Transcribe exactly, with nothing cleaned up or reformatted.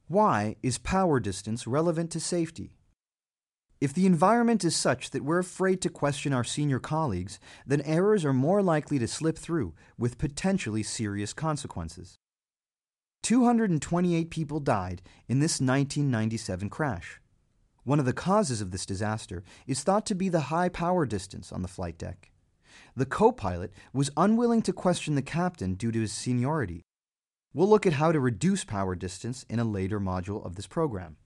Why is power distance relevant to safety? If the environment is such that we're afraid to question our senior colleagues, then errors are more likely to slip through with potentially serious consequences. two hundred twenty-eight people died in this nineteen ninety-seven crash. One of the causes of this disaster is thought to be the high power distance on the flight deck. The co-pilot was unwilling to question the captain due to his seniority. We'll look at how to reduce power distance in a later module of this program.